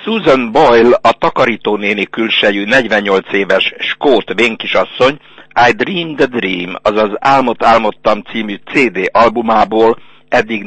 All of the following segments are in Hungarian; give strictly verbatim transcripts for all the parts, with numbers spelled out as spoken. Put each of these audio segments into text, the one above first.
Susan Boyle, a takarítónéni külsejű negyvennyolc éves skót vénkisasszony I Dreamed a Dream, azaz Álmot álmodtam című cé dé albumából eddig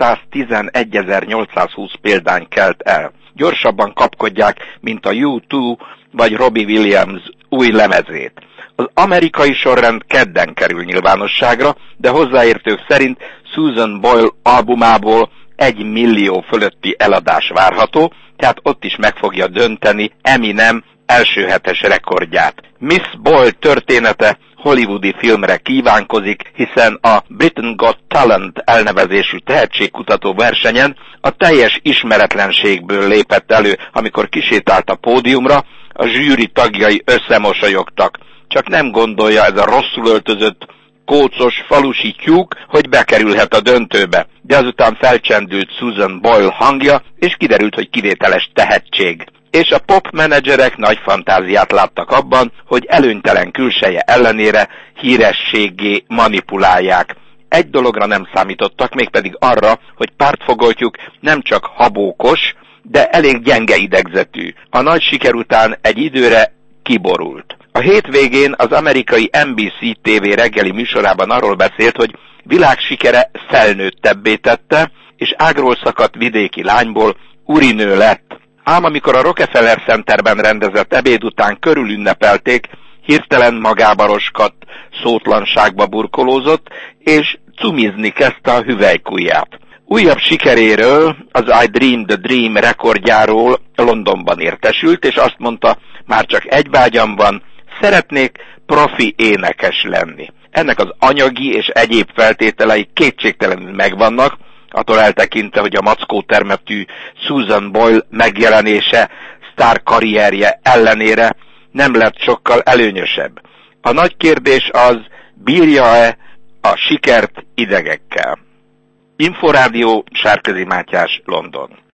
négyszáztizenegyezer-nyolcszázhúsz példány kelt el. Gyorsabban kapkodják, mint a U kettő vagy Robbie Williams új lemezét. Az amerikai sorrend kedden kerül nyilvánosságra, de hozzáértők szerint Susan Boyle albumából egy millió fölötti eladás várható, tehát ott is meg fogja dönteni Eminem első hetes rekordját. Miss Boyle története hollywoodi filmre kívánkozik, hiszen a Britain Got Talent elnevezésű tehetségkutató versenyen a teljes ismeretlenségből lépett elő, amikor kisétált a pódiumra, a zsűri tagjai összemosolyogtak. Csak nem gondolja ez a rosszul öltözött, kócos falusi tyúk, hogy bekerülhet a döntőbe, de azután felcsendült Susan Boyle hangja, és kiderült, hogy kivételes tehetség. És a pop menedzserek nagy fantáziát láttak abban, hogy előnytelen külseje ellenére hírességgé manipulálják. Egy dologra nem számítottak, mégpedig arra, hogy pártfogoltjuk nem csak habókos, de elég gyenge idegzetű. A nagy siker után egy időre kiborult. A hétvégén az amerikai en bé cé té vé reggeli műsorában arról beszélt, hogy világsikere felnőttebbé tette, és ágról szakadt vidéki lányból urinő lett. Ám amikor a Rockefeller Centerben rendezett ebéd után körülünnepelték, hirtelen magába roskadt, szótlanságba burkolózott, és cumizni kezdte a hüvelykujját. Újabb sikeréről, az I Dreamed a Dream rekordjáról Londonban értesült, és azt mondta, már csak egy vágyam van, szeretnék profi énekes lenni. Ennek az anyagi és egyéb feltételei kétségtelenül megvannak, attól eltekintve, hogy a mackótermetű Susan Boyle megjelenése sztár karrierje ellenére nem lett sokkal előnyösebb. A nagy kérdés az, bírja-e a sikert idegekkel. Inforádió, Sárközi Mátyás, London.